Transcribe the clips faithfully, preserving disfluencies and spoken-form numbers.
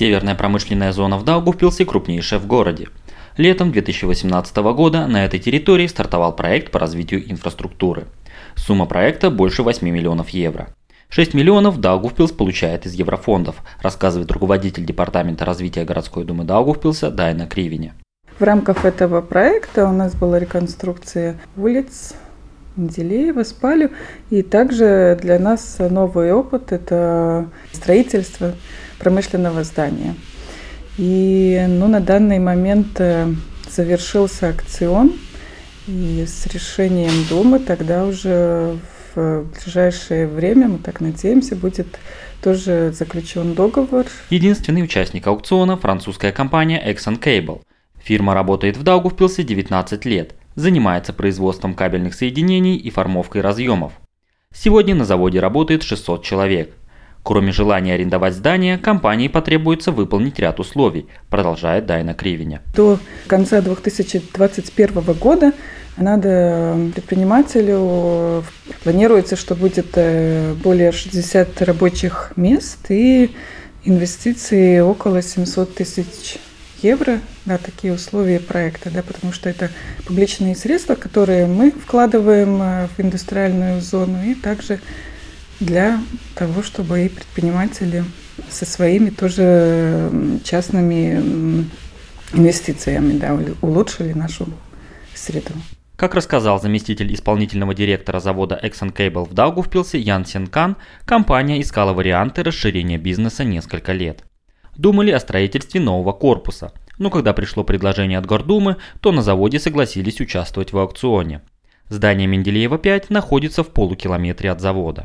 Северная промышленная зона в Даугавпилсе крупнейшая в городе. Летом две тысячи восемнадцатого года на этой территории стартовал проект по развитию инфраструктуры. Сумма проекта больше восьми миллионов евро. шесть миллионов Даугавпилс получает из еврофондов, рассказывает руководитель департамента развития городской думы Даугавпилса Дайна Кривине. В рамках этого проекта у нас была реконструкция улиц Менделеева, Спалю, и также для нас новый опыт – это строительство промышленного здания. И ну, на данный момент завершился аукцион, и с решением Думы тогда уже в ближайшее время, мы так надеемся, будет тоже заключен договор. Единственный участник аукциона – французская компания Exxon Cable. Фирма работает в Даугавпилсе девятнадцать лет, занимается производством кабельных соединений и формовкой разъемов. Сегодня на заводе работает шестьсот человек. Кроме желания арендовать здание, компании потребуется выполнить ряд условий, продолжает Дайна Кривине. До конца две тысячи двадцать первого года надо предпринимателю, планируется, что будет более шестидесяти рабочих мест и инвестиции около семьсот тысяч евро, да, такие условия проекта, да, потому что это публичные средства, которые мы вкладываем в индустриальную зону, и также для того, чтобы и предприниматели со своими тоже частными инвестициями, да, улучшили нашу среду. Как рассказал заместитель исполнительного директора завода Exxon Cable в Даугавпилсе Ян Син Кан, компания искала варианты расширения бизнеса несколько лет. Думали о строительстве нового корпуса, но когда пришло предложение от Гордумы, то на заводе согласились участвовать в аукционе. Здание Менделеева пять находится в полукилометре от завода.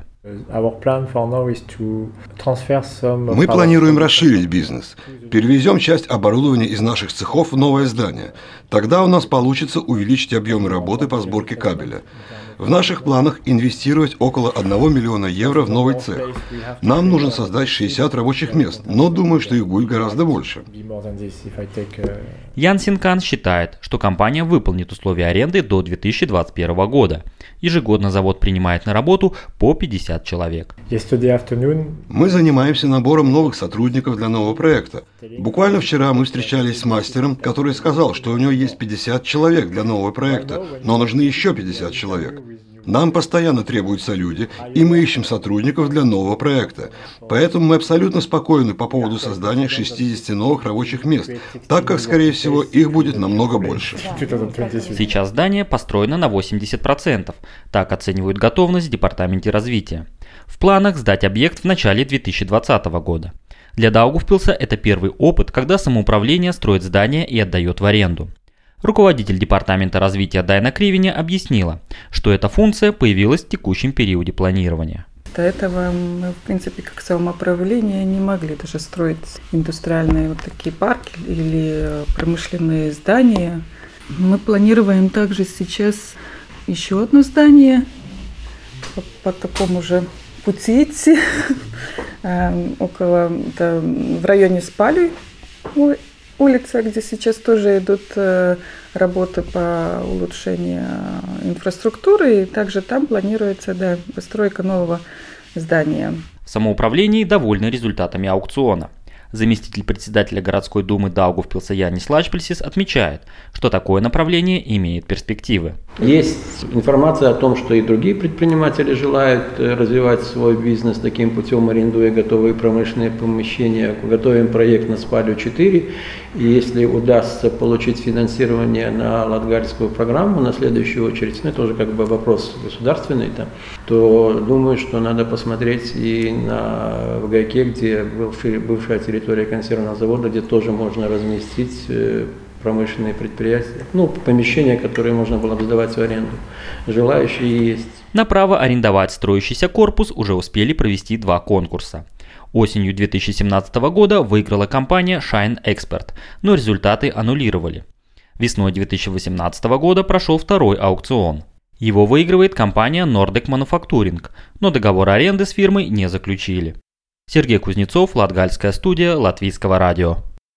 Мы планируем расширить бизнес. Перевезем часть оборудования из наших цехов в новое здание. Тогда у нас получится увеличить объемы работы по сборке кабеля. В наших планах инвестировать около одного миллиона евро в новый цех. Нам нужно создать шестьдесят рабочих мест, но думаю, что их будет гораздо больше. Ян Син Кан считает, что компания выполнит условия аренды до две тысячи двадцать первого года. Ежегодно завод принимает на работу по пятьдесят человек. Мы занимаемся набором новых сотрудников для нового проекта. Буквально вчера мы встречались с мастером, который сказал, что у него есть пятьдесят человек для нового проекта, но нужны еще пятьдесят человек. Нам постоянно требуются люди, и мы ищем сотрудников для нового проекта. Поэтому мы абсолютно спокойны по поводу создания шестидесяти новых рабочих мест, так как, скорее всего, их будет намного больше. Сейчас здание построено на восемьдесят процентов. Так оценивают готовность в департаменте развития. В планах сдать объект в начале две тысячи двадцатого года. Для Даугавпилса это первый опыт, когда самоуправление строит здание и отдает в аренду. Руководитель департамента развития Дайна Кривине объяснила, что эта функция появилась в текущем периоде планирования. До этого мы, в принципе, как самоуправление не могли даже строить индустриальные вот такие парки или промышленные здания. Мы планируем также сейчас еще одно здание по, по такому же пути идти, около, да, в районе Спалю, улица, где сейчас тоже идут работы по улучшению инфраструктуры, и также там планируется, да, постройка нового здания. В самоуправлении довольны результатами аукциона. Заместитель председателя городской думы Даугавпилса Янис Лачпельсис отмечает, что такое направление имеет перспективы. Есть информация о том, что и другие предприниматели желают развивать свой бизнес таким путем, арендуя готовые промышленные помещения. Готовим проект на Спалю четыре, и если удастся получить финансирование на латгальскую программу на следующую очередь, ну это уже как бы вопрос государственный, там, то думаю, что надо посмотреть и на в Гайке, где бывшая, бывшая территория консервного завода, где тоже можно разместить промышленные предприятия, ну, помещения, которые можно было бы сдавать в аренду. Желающие есть. На право арендовать строящийся корпус уже успели провести два конкурса. Осенью две тысячи семнадцатого года выиграла компания Shine Expert, но результаты аннулировали. Весной две тысячи восемнадцатого года прошел второй аукцион. Его выигрывает компания Nordic Manufacturing, но договор аренды с фирмой не заключили. Сергей Кузнецов, Латгальская студия Латвийского радио.